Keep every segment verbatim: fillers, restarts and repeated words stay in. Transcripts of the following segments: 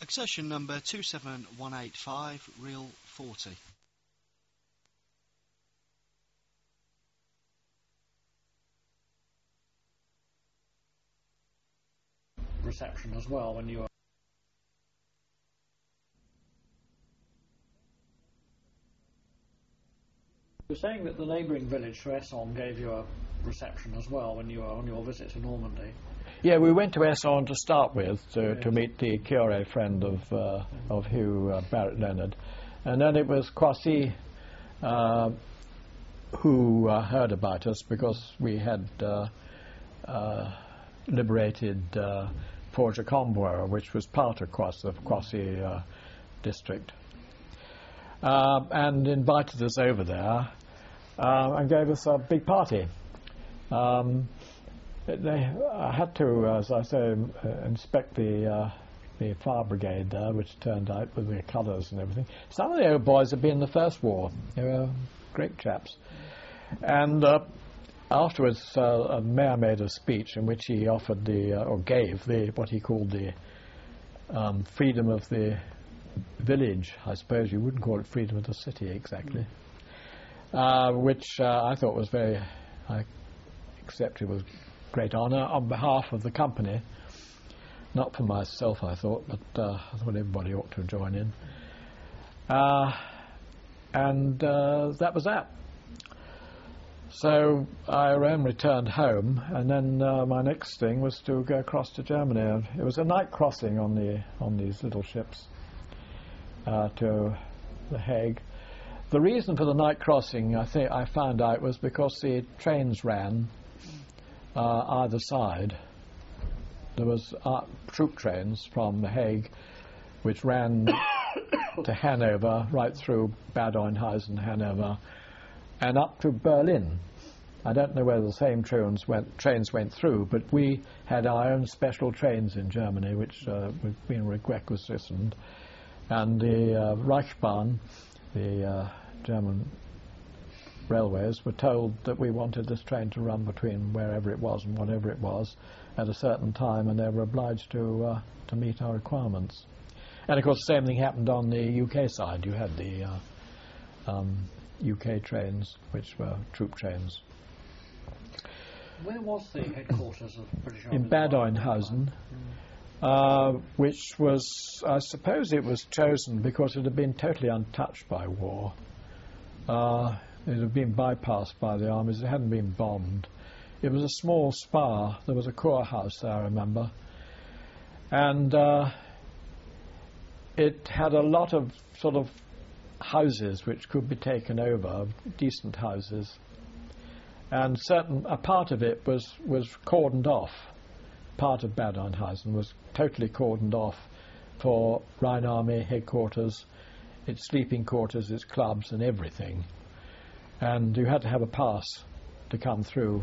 Accession number two seven one eight five, reel forty. Reception as well when you were... You were saying that the neighbouring village to Essonne gave you a reception as well when you were on your visit to Normandy. Yeah, we went to Essonne to start with to, yes. to meet the curé friend of uh, of Hugh uh, Barrett Leonard, and then it was Croissy uh, who uh, heard about us because we had uh, uh, liberated uh, Forges-Combois, which was part of Croissy, of Croissy uh, district, uh, and invited us over there uh, and gave us a big party. Um, They, I had to, as I say, uh, inspect the uh, the fire brigade there, which turned out with the colours and everything. Some of the old boys had been in the First War. They were great chaps. And uh, afterwards, uh, a mayor made a speech in which he offered the, uh, or gave the, what he called the um, freedom of the village. I suppose you wouldn't call it freedom of the city exactly. Mm. Uh, which uh, I thought was very, I accepted was great honour on behalf of the company, not for myself I thought, but uh, I thought everybody ought to join in. Uh, and uh, that was that. So I then returned home, and then uh, my next thing was to go across to Germany. It was a night crossing on the on these little ships uh, to The Hague. The reason for the night crossing, I think I found out, was because the trains ran Uh, either side. There was uh, troop trains from The Hague which ran to Hanover, right through Bad Oeynhausen, Hanover, and up to Berlin. I don't know whether the same trains went, trains went through, but we had our own special trains in Germany which uh, we've been requisitioned, and the uh, Reichsbahn, the uh, German railways, were told that we wanted this train to run between wherever it was and whatever it was at a certain time, and they were obliged to uh, to meet our requirements. And of course the same thing happened on the U K side. You had the uh, um, U K trains, which were troop trains. Where was the headquarters of British Army? In Bad Oeynhausen, uh, which was, I suppose it was chosen because it had been totally untouched by war. Uh, It had been bypassed by the armies. It hadn't been bombed. It was a small spa. There was a Kurhaus there, I remember. And uh, it had a lot of sort of houses which could be taken over, decent houses. And certain a part of it was, was cordoned off. Part of Bad Oeynhausen was totally cordoned off for Rhine Army headquarters, its sleeping quarters, its clubs and everything. And you had to have a pass to come through.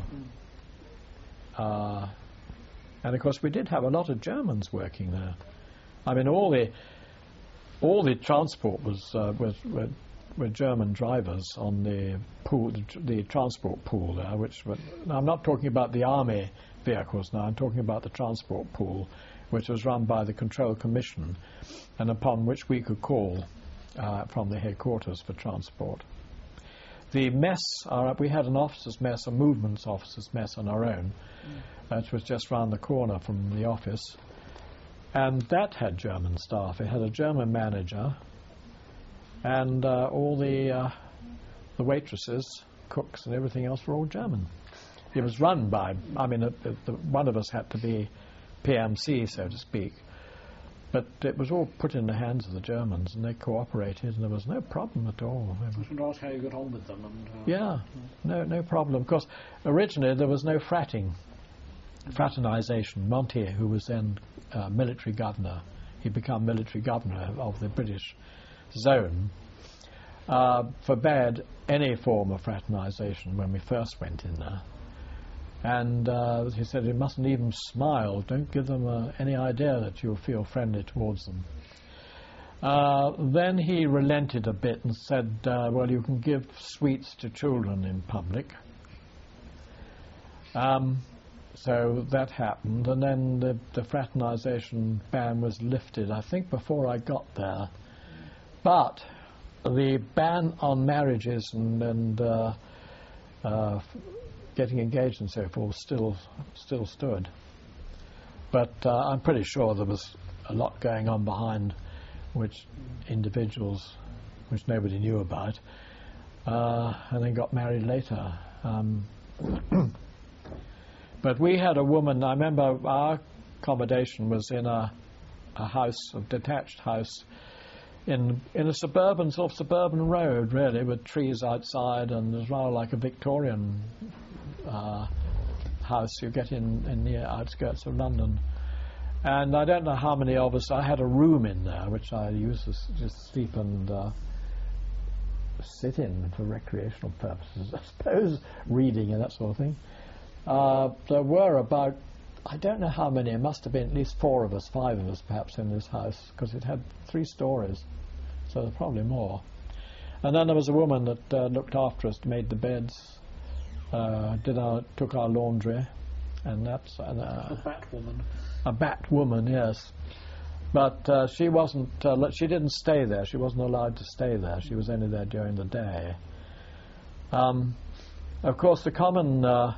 Uh, and of course we did have a lot of Germans working there. I mean, all the all the transport was uh, was were, were German drivers on the pool, the, the transport pool there. Which were, now I'm not talking about the army vehicles now. I'm talking about the transport pool, which was run by the Control Commission, and upon which we could call uh, from the headquarters for transport. The mess, our, we had an officers' mess, a movements officers' mess on our own, mm. which was just round the corner from the office, and that had German staff. It had a German manager, and uh, all the uh, the waitresses, cooks, and everything else were all German. It was run by, I mean, uh, the, one of us had to be P M C, so to speak. But it was all put in the hands of the Germans, and they cooperated, and there was no problem at all. I was going to ask how you got on with them. And, uh, yeah, no, no problem. Of course, originally there was no fratting, fraternisation. Montier, who was then uh, military governor, he became military governor of the British zone, uh, forbade any form of fraternisation when we first went in there. And uh, he said you mustn't even smile. Don't give them uh, any idea that you'll feel friendly towards them. Uh, then he relented a bit and said, uh, well, you can give sweets to children in public. Um, so that happened, and then the, the fraternisation ban was lifted, I think, before I got there. But the ban on marriages and, and uh, uh, f- getting engaged and so forth still still stood. But uh, I'm pretty sure there was a lot going on behind, which individuals, which nobody knew about, uh, and then got married later. Um, But we had a woman, I remember our accommodation was in a, a house, a detached house, in in a suburban, sort of suburban road, really, with trees outside, and it was rather like a Victorian uh, house you get in, in the outskirts of London. And I don't know how many of us, I had a room in there, which I used to s- just sleep and uh, sit in for recreational purposes, I suppose, reading and that sort of thing. Uh, there were about, I don't know how many, it must have been at least four of us, five of us perhaps in this house, because it had three stories, so there were probably more. And then there was a woman that uh, looked after us, made the beds, uh, did our, took our laundry, and that's... Uh, A fat woman. A bat woman, yes. But uh, she wasn't, uh, le- she didn't stay there, she wasn't allowed to stay there, she was only there during the day. Um, of course, the common... Uh,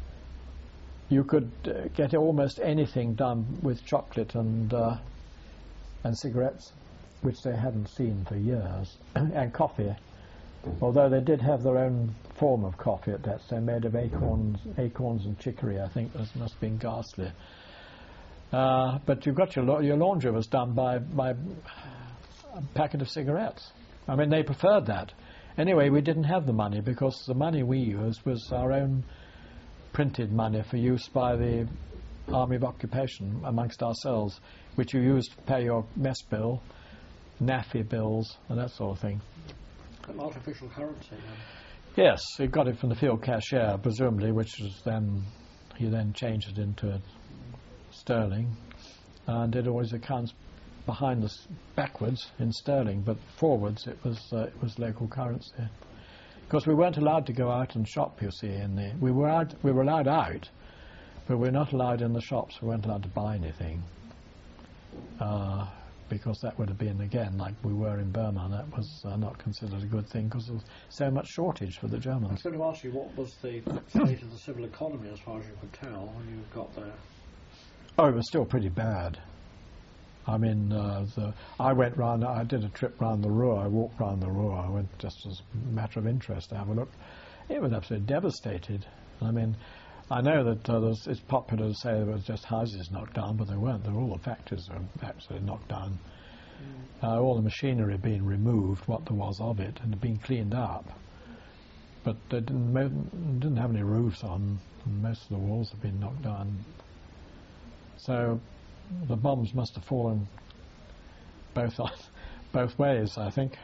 You could uh, get almost anything done with chocolate and uh, and cigarettes, which they hadn't seen for years, and coffee. Although they did have their own form of coffee at that stage, made of acorns, acorns and chicory. I think this must have been ghastly. Uh, but you got your la- your laundry was done by by a packet of cigarettes. I mean, they preferred that. Anyway, we didn't have the money because the money we used was our own printed money for use by the Army of Occupation amongst ourselves, which you used to pay your mess bill, naffy bills, and that sort of thing. An artificial currency, then. Yes, he got it from the field cashier, presumably, which was then, he then changed it into sterling, and did all his accounts behind us backwards in sterling, but forwards it was uh, it was local currency. Because we weren't allowed to go out and shop, you see. In the, we were out, we were allowed out, but we were not allowed in the shops. We weren't allowed to buy anything, uh, because that would have been, again, like we were in Burma. That was uh, not considered a good thing because there was so much shortage for the I was Germans. going to ask you, what was the state of the civil economy, as far as you could tell, when you got there? Oh, it was still pretty bad. I mean, uh, the, I went round, I did a trip round the Ruhr, I walked round the Ruhr, I went just as a matter of interest to have a look. It was absolutely devastated. I mean, I know that uh, there's, it's popular to say there was just houses knocked down, but they weren't. There were all the factories were actually knocked down. Mm. Uh, all the machinery had been removed, what there was of it, and had been cleaned up. But they didn't, mo- didn't have any roofs on, and most of the walls had been knocked down. So the bombs must have fallen both on, both ways, I think.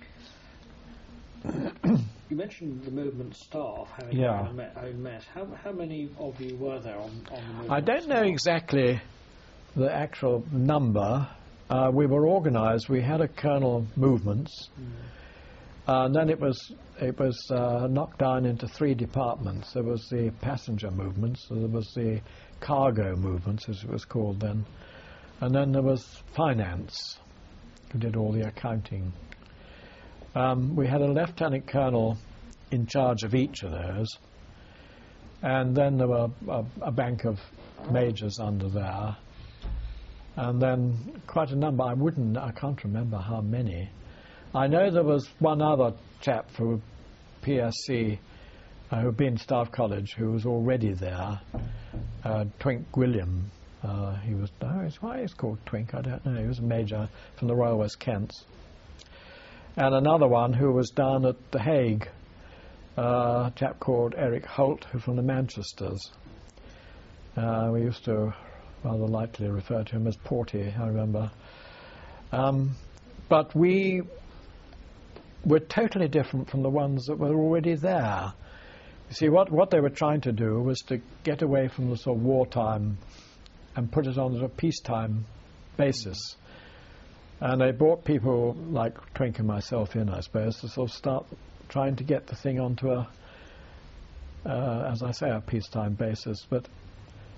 You mentioned the movement staff having Yeah. their own me- own mess. How, how many of you were there on, on the movement I don't know staff? exactly the actual number. Uh, we were organised. We had a kernel movements, Mm. uh, and then it was it was uh, knocked down into three departments. There was the passenger movements, so there was the cargo movements, as it was called then, and then there was finance, who did all the accounting. Um, we had a lieutenant colonel in charge of each of those, and then there were a, a bank of majors under there, and then quite a number. I wouldn't, I can't remember how many. I know there was one other chap for P S C uh, who had been Staff College, who was already there, uh, Twink William. Uh, he was, oh, it's, why he's called Twink, I don't know. He was a major from the Royal West Kents. And another one who was down at The Hague, uh, a chap called Eric Holt, who from the Manchesters. Uh, we used to rather lightly refer to him as Porty, I remember. Um, but we were totally different from the ones that were already there. You see, what, what they were trying to do was to get away from the sort of wartime and put it on a peacetime basis. And they brought people like Twink and myself in, I suppose, to sort of start trying to get the thing onto a, uh, as I say, a peacetime basis. But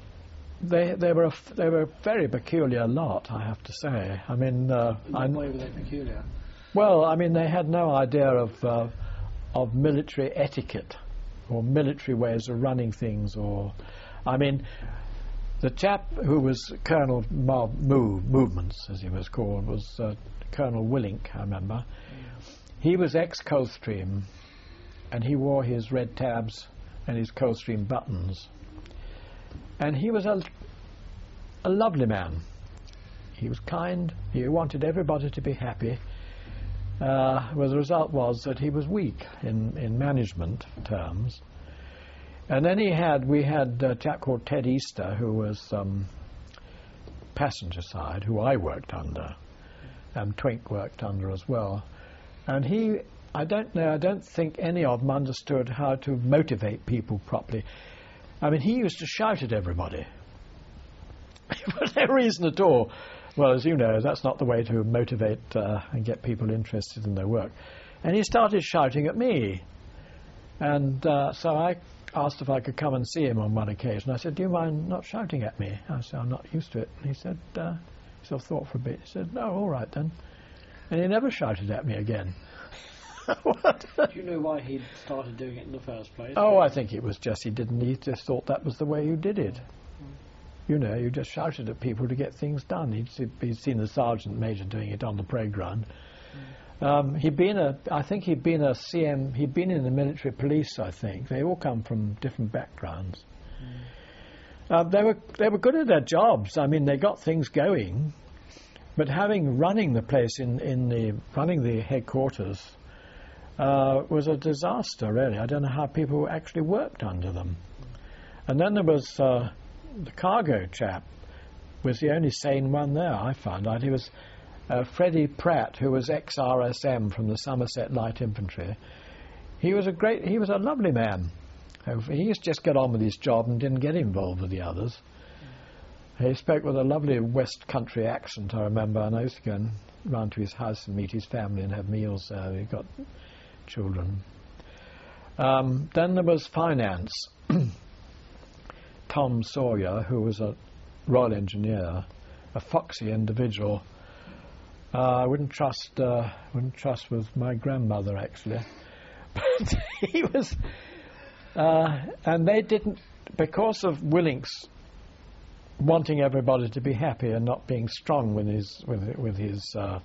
they they were a f- they were a very peculiar lot, I have to say. I mean, uh, In I what way were they peculiar? well, I mean, they had no idea of uh, of military etiquette or military ways of running things. Or, I mean, the chap who was Colonel Mo- Move, Movements, as he was called, was uh, Colonel Willink, I remember. Mm. He was ex-Coldstream, and he wore his red tabs and his Coldstream buttons. And he was a, a lovely man. He was kind. He wanted everybody to be happy. Uh, well, the result was that he was weak in, in management terms. And then he had, we had a chap called Ted Easter, who was um, passenger side, who I worked under, and Twink worked under as well. And he, I don't know, I don't think any of them understood how to motivate people properly. I mean, he used to shout at everybody for no reason at all. Well, as you know, that's not the way to motivate uh, and get people interested in their work. And he started shouting at me. And uh, so I asked if I could come and see him on one occasion. I said, do you mind not shouting at me? I said, I'm not used to it. And he said, uh, he sort of thought for a bit. He said, no, all right then. And he never shouted at me again. What? Do you know why he started doing it in the first place? Oh, I think it was just he didn't. He just thought that was the way you did it. Mm. You know, you just shouted at people to get things done. He'd, he'd seen the sergeant major doing it on the playground. Mm. Um, he'd been a. I think he'd been a C M. He'd been in the military police. I think they all come from different backgrounds. Mm. Uh, they were they were good at their jobs. I mean, they got things going. But having running the place in in the running the headquarters. Uh, was a disaster, really. I don't know how people actually worked under them. And then there was uh, the cargo chap, was the only sane one there, I found out. He was uh, Freddie Pratt, who was ex-R S M from the Somerset Light Infantry. He was a great, he was a lovely man. He used to just get on with his job and didn't get involved with the others. He spoke with a lovely West Country accent, I remember, and I used to go and round to his house and meet his family and have meals there. He got children. Um, then there was finance. Tom Sawyer, who was a Royal Engineer, a foxy individual. Uh, I wouldn't trust. Uh, wouldn't trust with my grandmother actually, but he was. Uh, and they didn't, because of Willink's wanting everybody to be happy and not being strong with his with with his uh,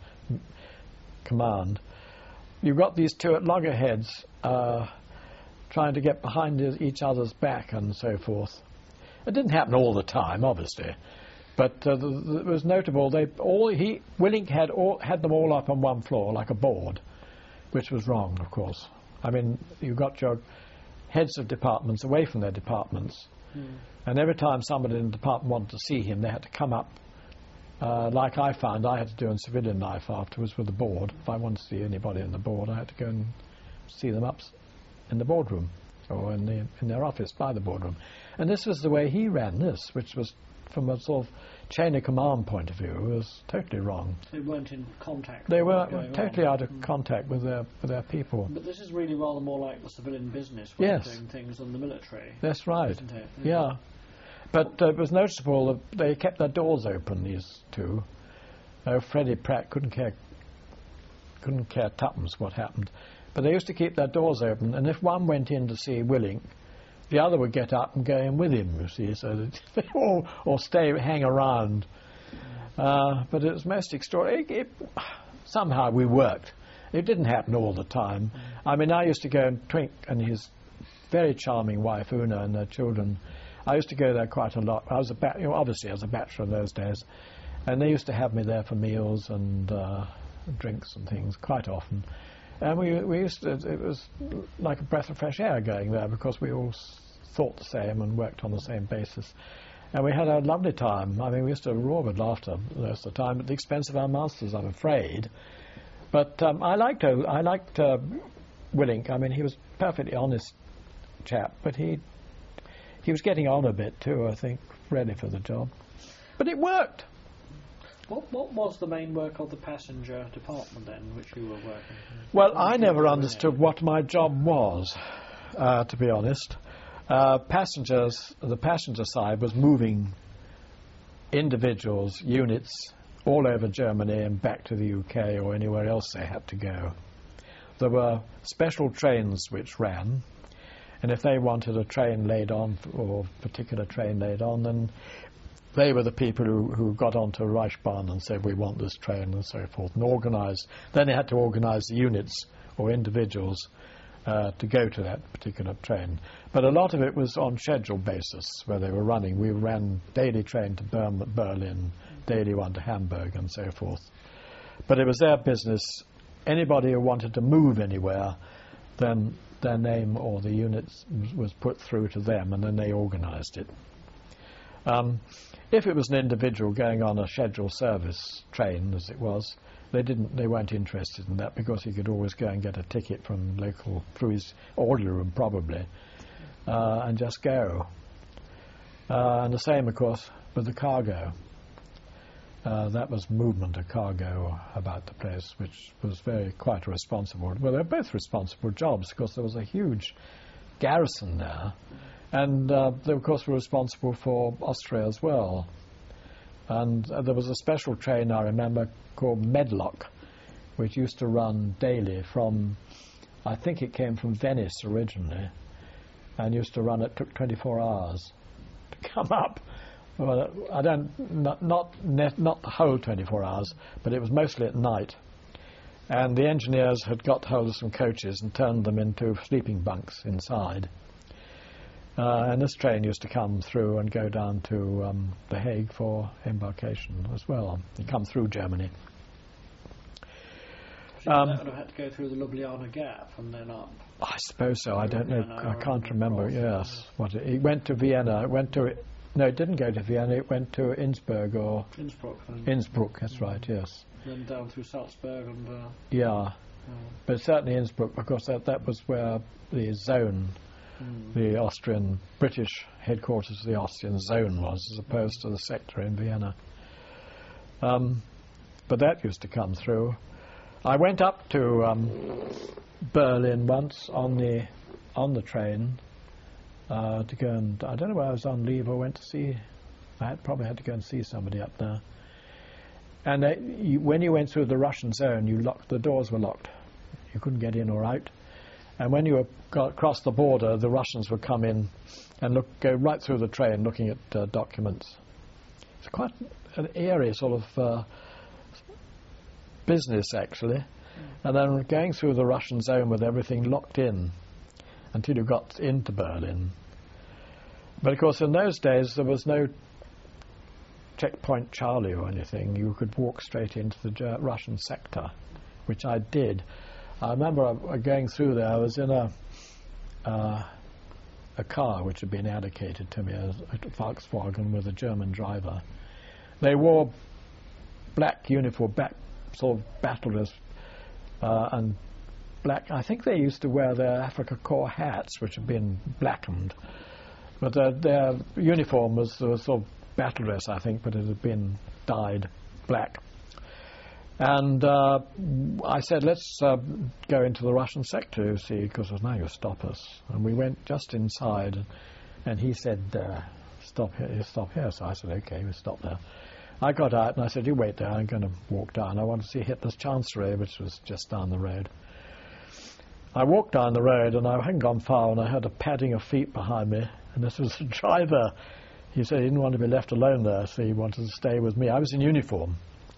command. You've got these two at loggerheads uh, trying to get behind each other's back and so forth. It didn't happen all the time, obviously, but uh, the, the, it was notable. They all he Willink had all had them all up on one floor like a board, which was wrong, of course. I mean, you got your heads of departments away from their departments, mm. and every time somebody in the department wanted to see him, they had to come up. Uh, like I found I had to do in civilian life afterwards with the board. If I wanted to see anybody in the board, I had to go and see them up in the boardroom or in, the, in their office by the boardroom. And this was the way he ran this, which was, from a sort of chain of command point of view, was totally wrong. They weren't in contact. They were totally on. out of mm. contact with their with their people. But this is really rather more like the civilian business way yes. of doing things than the military. That's right. Isn't it? Yeah. yeah. But uh, it was noticeable that they kept their doors open, these two. Uh, Freddie Pratt couldn't care couldn't care tuppence what happened. But they used to keep their doors open, and if one went in to see Willink, the other would get up and go in with him, you see, so that they all, or stay, hang around. Uh, but it was most extraordinary. It, it, somehow we worked. It didn't happen all the time. I mean, I used to go and Twink and his very charming wife, Una, and their children. I used to go there quite a lot. I was a ba- you know, obviously I was a bachelor in those days, and they used to have me there for meals and uh, drinks and things quite often. And we we used to, it was like a breath of fresh air going there because we all thought the same and worked on the same basis. And we had a lovely time. I mean, we used to roar with laughter most of the time at the expense of our masters, I'm afraid. But um, I liked uh, I liked uh, Willink. I mean, he was a perfectly honest chap, but he he was getting on a bit too, I think, ready for the job. But it worked. What what was the main work of the passenger department then, which you were working? Well, I never understood what my job was, uh, to be honest. Uh, passengers, the passenger side was moving individuals, units all over Germany and back to the U K or anywhere else they had to go. There were special trains which ran, and if they wanted a train laid on, or a particular train laid on, then they were the people who, who got onto Reichsbahn and said, we want this train, and so forth, and organised. Then they had to organise the units or individuals uh, to go to that particular train. But a lot of it was on schedule basis, where they were running. We ran daily train to Ber- Berlin, daily one to Hamburg, and so forth. But it was their business. Anybody who wanted to move anywhere, then their name or the units was put through to them, and then they organised it. Um, if it was an individual going on a scheduled service train, as it was, they didn't. They weren't interested in that, because he could always go and get a ticket from local, through his order room probably, uh, and just go. Uh, and the same, of course, with the cargo. Uh, that was movement of cargo about the place, which was very quite responsible. Well, they're both responsible jobs, because there was a huge garrison there, and uh, they of course were responsible for Austria as well. And uh, there was a special train I remember called Medlock, which used to run daily from, I think it came from Venice originally, and used to run. It took twenty-four hours to come up. Well, I don't, not, not, not the whole twenty-four hours, but it was mostly at night. And the engineers had got hold of some coaches and turned them into sleeping bunks inside. Uh, and this train used to come through and go down to um, The Hague for embarkation as well, and come through Germany. So um, that would have had to go through the Ljubljana Gap and then up. I suppose so. I don't know. I can't remember. Across. Yes, what it, it went to Vienna. It went to. No, it didn't go to Vienna. It went to Innsbruck or Innsbruck. Then. Innsbruck. That's right. Yes. Then down through Salzburg and. Uh, yeah, uh, but certainly Innsbruck, because that that was where the zone, mm. the Austrian British headquarters of the Austrian zone was, as opposed to the sector in Vienna. Um, but that used to come through. I went up to um, Berlin once on the on the train. Uh, to go and, I don't know where I was on leave or went to see, I had, probably had to go and see somebody up there. And uh, you, when you went through the Russian zone, you locked, the doors were locked. You couldn't get in or out. And when you were, got across the border, the Russians would come in and look, go right through the train looking at uh, documents. It's quite an airy sort of uh, business, actually. Mm. And then going through the Russian zone with everything locked in until you got into Berlin. But of course in those days there was no checkpoint Charlie or anything. You could walk straight into the Ger- Russian sector, which I did. I remember uh, going through there. I was in a uh, a car which had been allocated to me, as a Volkswagen with a German driver. They wore black uniform, black sort of battle dress, uh, and black. I think they used to wear their Afrika Korps hats, which had been blackened. But their, their uniform was a sort of battle dress, I think, but it had been dyed black. And uh, I said, let's uh, go into the Russian sector, you see, because now you'll stop us. And we went just inside, and he said, uh, stop here, stop here. So I said, okay, we'll stop there. I got out, and I said, you wait there, I'm going to walk down. I want to see Hitler's Chancellery, which was just down the road. I walked down the road, and I hadn't gone far, and I heard a padding of feet behind me, and this was the driver. He said he didn't want to be left alone there, so he wanted to stay with me. I was in uniform.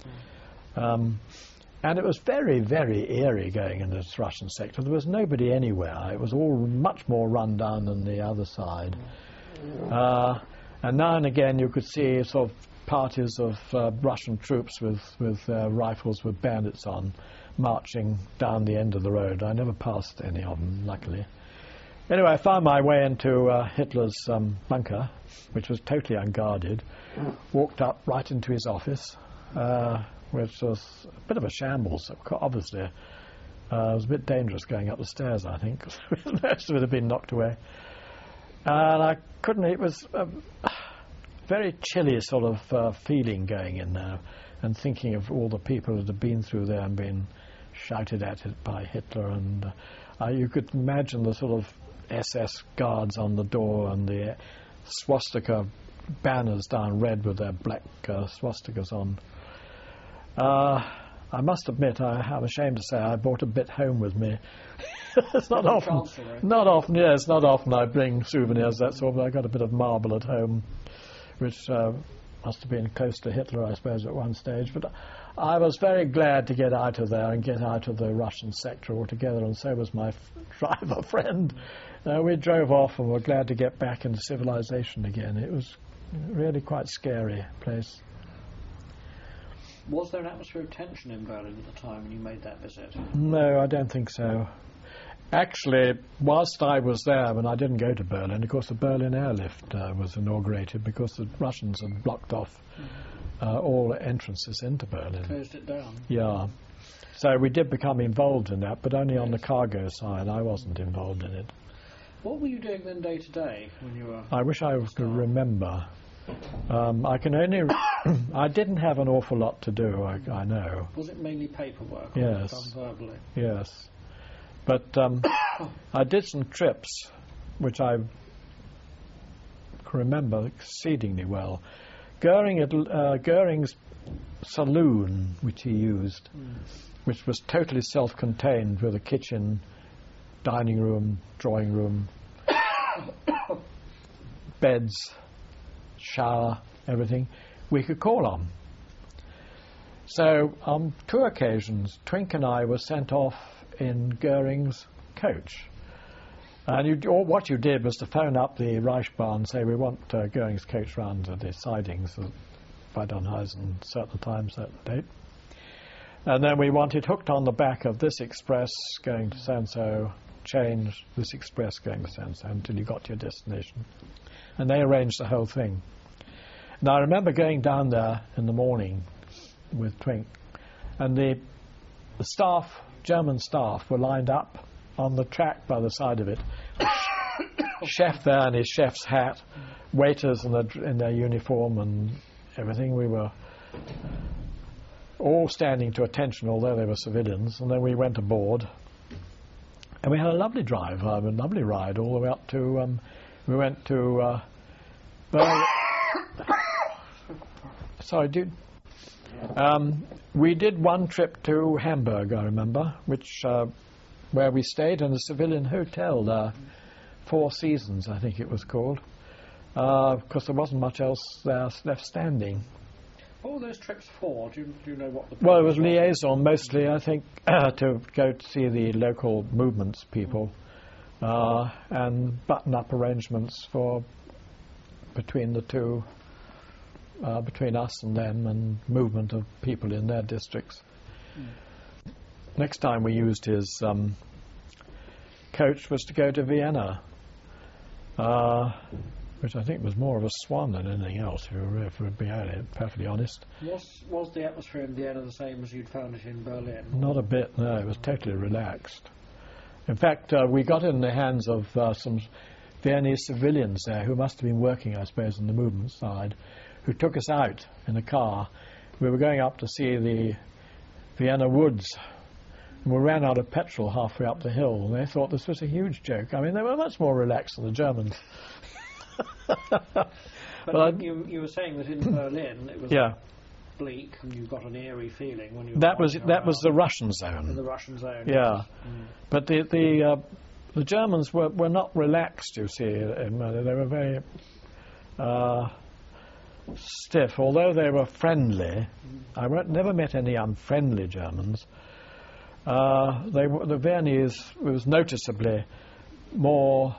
Um, and it was very, very eerie going in this Russian sector. There was nobody anywhere. It was all much more run down than the other side. Uh, and now and again you could see sort of parties of uh, Russian troops with, with uh, rifles with bayonets on, marching down the end of the road. I never passed any of them, luckily. Anyway, I found my way into uh, Hitler's um, bunker, which was totally unguarded, walked up right into his office, uh, which was a bit of a shambles. Obviously, uh, it was a bit dangerous going up the stairs, I think, because most of it had been knocked away. And I couldn't, it was a very chilly sort of uh, feeling going in there, and thinking of all the people that had been through there and been shouted at it by Hitler. And uh, you could imagine the sort of S S guards on the door and the swastika banners down red with their black uh, swastikas on. Uh, I must admit, I, I'm ashamed to say, I brought a bit home with me. It's not often, not often, yes, not often I bring souvenirs, that sort of. I got a bit of marble at home, which uh, must have been close to Hitler, I suppose, at one stage. But I was very glad to get out of there and get out of the Russian sector altogether, and so was my f- driver friend. Uh, we drove off and were glad to get back into civilization again. It was really quite scary place. Was there an atmosphere of tension in Berlin at the time when you made that visit? No, I don't think so. Actually, whilst I was there, when I didn't go to Berlin, of course the Berlin airlift uh, was inaugurated because the Russians had blocked off mm-hmm. uh, all entrances into Berlin. Closed it down. Yeah. So we did become involved in that, but only yes. on the cargo side. I wasn't involved in it. What were you doing then day to day when you were... I wish I could remember. Um, I can only... I didn't have an awful lot to do, I, I know. Was it mainly paperwork? Yes. Or done verbally? Yes. But um, I did some trips, which I can remember exceedingly well. Goering at, uh, Goering's saloon, which he used, mm. which was totally self-contained with a kitchen, dining room, drawing room, beds, shower, everything, we could call on. So on two occasions, Twink and I were sent off in Goering's coach. And you, or what you did was to phone up the Reichsbahn and say, we want uh, Goering's coach round to the sidings of Bad Oeynhausen certain times, certain date. And then we wanted hooked on the back of this express going to so-and-so, change this express going to so-and-so until you got to your destination. And they arranged the whole thing. Now I remember going down there in the morning with Twink, and the, the staff, German staff, were lined up on the track by the side of it. Chef there in his chef's hat, waiters in, the, in their uniform and everything. We were all standing to attention, although they were civilians. And then we went aboard, and we had a lovely drive, uh, a lovely ride all the way up to. Um, we went to. Uh, Berlin. Sorry, dude. Um, we did one trip to Hamburg, I remember, which uh, where we stayed in a civilian hotel there, Four Seasons, I think it was called, because uh, there wasn't much else there left standing. What were those trips for? Do you, do you know what the... Well, it was liaison mostly, I think, to go to see the local movements people uh, and button-up arrangements for between the two, uh, between us and them, and movement of people in their districts. Mm. Next time we used his um, coach was to go to Vienna, uh, which I think was more of a swan than anything else, if we're, if we're being perfectly honest. Was, was the atmosphere in Vienna the same as you'd found it in Berlin? Not a bit, no. It was totally relaxed. In fact, uh, we got in the hands of uh, some Viennese civilians there who must have been working, I suppose, on the movement side, who took us out in a car. We were going up to see the Vienna woods. And we ran out of petrol halfway up the hill, and they thought this was a huge joke. I mean, they were much more relaxed than the Germans. But well, you, you were saying that in Berlin it was yeah. bleak, and you got an eerie feeling when you were that was that that was the Russian zone. In the Russian zone. Yeah, mm. but the the uh, the Germans were, were not relaxed. You see, in Berlin. They were very uh, stiff, although they were friendly. Mm. I never met any unfriendly Germans. Uh, they were, the Viennese was noticeably more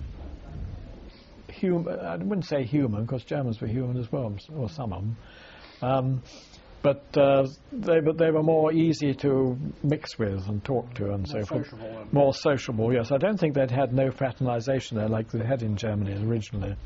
human. I wouldn't say human, because Germans were human as well, or some of them. Um, but uh, they, but they were more easy to mix with and talk to, and more so forth. Sociable, more sociable, yes. I don't think they'd had no fraternization there like they had in Germany originally.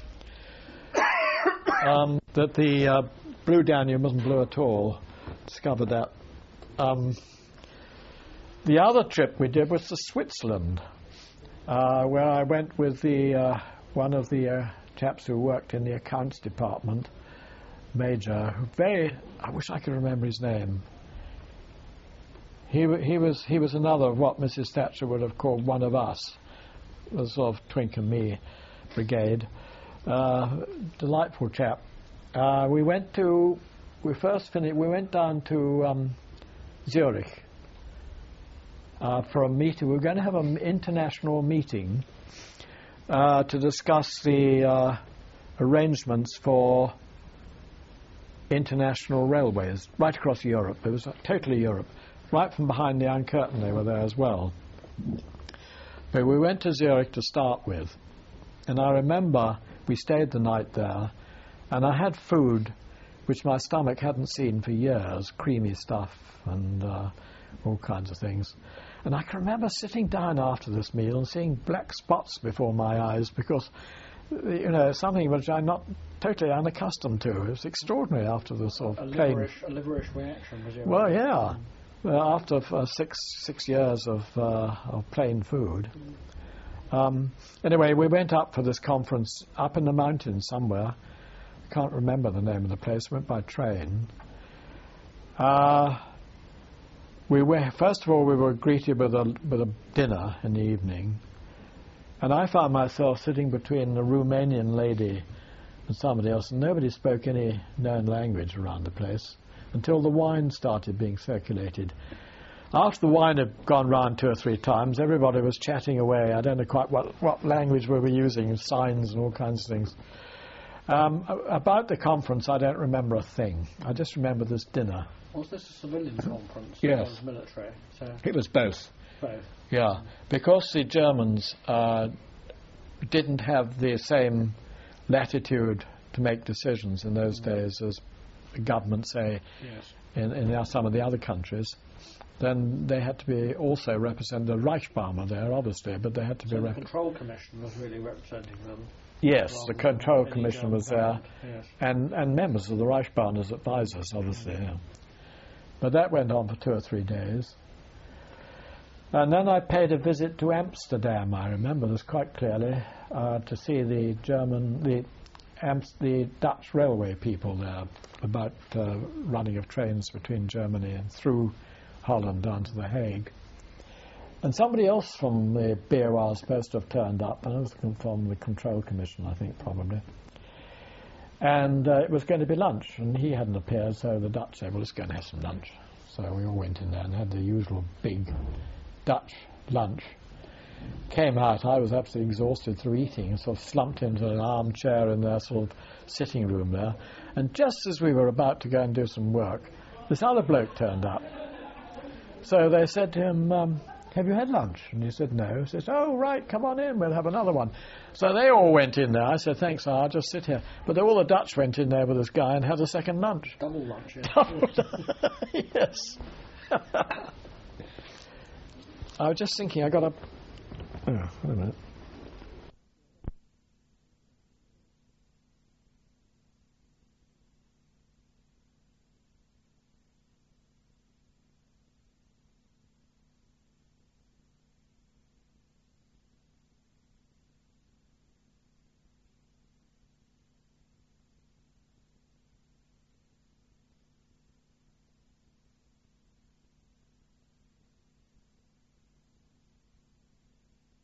um, that the uh, Blue Danube wasn't blue at all. Discovered that. Um, the other trip we did was to Switzerland, uh, where I went with the uh, one of the uh, chaps who worked in the accounts department, Major. Very, I wish I could remember his name. He he was he was another of what Missus Thatcher would have called one of us, the sort of Twink and me brigade. uh, delightful chap. Uh, we went to, we first finished, we went down to um, Zurich uh, for a meeting. We were going to have an international meeting uh, to discuss the uh, arrangements for international railways right across Europe. It was totally Europe. Right from behind the Iron Curtain they were there as well. But we went to Zurich to start with. And I remember we stayed the night there, and I had food which my stomach hadn't seen for years, creamy stuff and uh, all kinds of things. And I can remember sitting down after this meal and seeing black spots before my eyes because, you know, something which I'm not totally unaccustomed to. It was extraordinary after the sort of a plain... liverish, a liverish reaction, was it? Well, yeah. Uh, after uh, six six years of, uh, of plain food. Um, anyway, we went up for this conference up in the mountains somewhere. I can't remember the name of the place. Went by train. Uh, we were first of all we were greeted with a with a dinner in the evening, and I found myself sitting between a Romanian lady and somebody else, and nobody spoke any known language around the place until the wine started being circulated. After the wine had gone round two or three times, everybody was chatting away. I don't know quite what, what language we were using, signs and all kinds of things. Um, about the conference, I don't remember a thing. I just remember this dinner. Was this a civilian conference? Yes. Or was it military? So It was both. both. Yeah, because the Germans uh, didn't have the same latitude to make decisions in those days as the government, say, Yes. in, in some of the other countries, then they had to be also represent the Reichsbarmer there, obviously, but they had to So be... the Rep- Control Commission was really representing them. yes, rather the than Control any Commission was government. there, Yes. and, and members of the Reichsbarner's advisors, obviously, yeah. But that went on for two or three days. And then I paid a visit to Amsterdam, I remember this quite clearly, uh, to see the German, the, Amst- the Dutch railway people there, about uh, running of trains between Germany and through Holland down to The Hague. And somebody else from the B O R was supposed to have turned up, and it was from the Control Commission, I think, probably. And uh, it was going to be lunch, and he hadn't appeared, so the Dutch said, well, let's go and have some lunch. So we all went in there and had the usual big Dutch lunch. Came out, I was absolutely exhausted through eating, and sort of slumped into an armchair in their sort of sitting room there. And just as we were about to go and do some work, this other bloke turned up. So they said to him, um, have you had lunch? And he said, no. He said, oh, right, come on in, we'll have another one. So they all went in there. I said, thanks, I'll just sit here. But all the Dutch went in there with this guy and had a second lunch. Double lunch, yes. Yes. I was just thinking, I got a... Oh, wait a minute.